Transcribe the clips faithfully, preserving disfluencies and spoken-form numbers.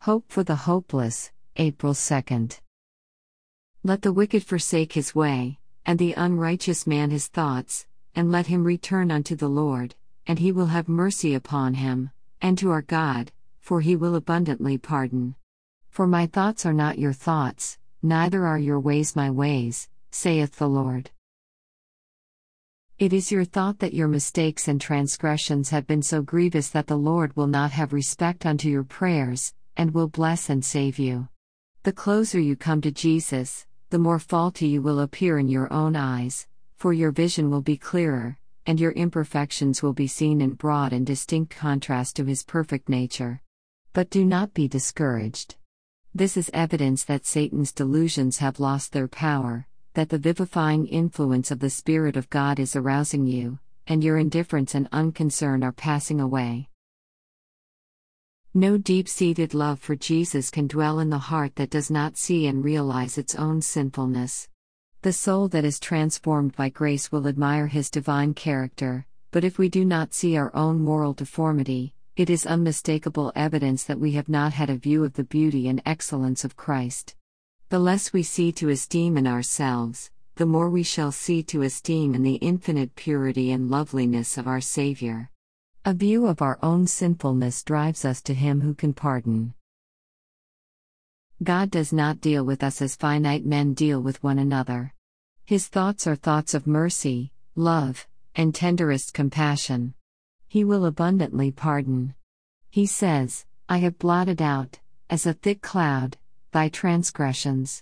Hope for the hopeless, April second. Let the wicked forsake his way, and the unrighteous man his thoughts, and let him return unto the Lord, and he will have mercy upon him, and to our God, for he will abundantly pardon. For my thoughts are not your thoughts, neither are your ways my ways, saith the Lord. It is your thought that your mistakes and transgressions have been so grievous that the Lord will not have respect unto your prayers, and will bless and save you. The closer you come to Jesus, the more faulty you will appear in your own eyes, for your vision will be clearer, and your imperfections will be seen in broad and distinct contrast to His perfect nature. But do not be discouraged. This is evidence that Satan's delusions have lost their power, that the vivifying influence of the Spirit of God is arousing you, and your indifference and unconcern are passing away. No deep-seated love for Jesus can dwell in the heart that does not see and realize its own sinfulness. The soul that is transformed by grace will admire His divine character, but if we do not see our own moral deformity, it is unmistakable evidence that we have not had a view of the beauty and excellence of Christ. The less we see to esteem in ourselves, the more we shall see to esteem in the infinite purity and loveliness of our Savior. A view of our own sinfulness drives us to Him who can pardon. God does not deal with us as finite men deal with one another. His thoughts are thoughts of mercy, love, and tenderest compassion. He will abundantly pardon. He says, I have blotted out, as a thick cloud, thy transgressions.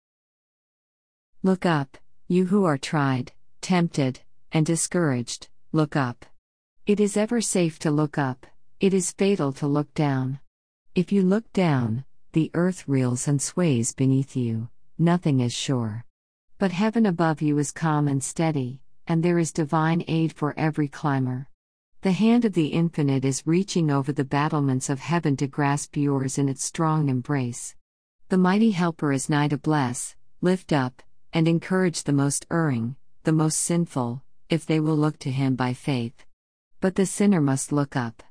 Look up, you who are tried, tempted, and discouraged, look up. It is ever safe to look up, it is fatal to look down. If you look down, the earth reels and sways beneath you, nothing is sure. But heaven above you is calm and steady, and there is divine aid for every climber. The hand of the Infinite is reaching over the battlements of heaven to grasp yours in its strong embrace. The mighty Helper is nigh to bless, lift up, and encourage the most erring, the most sinful, if they will look to Him by faith. But the sinner must look up.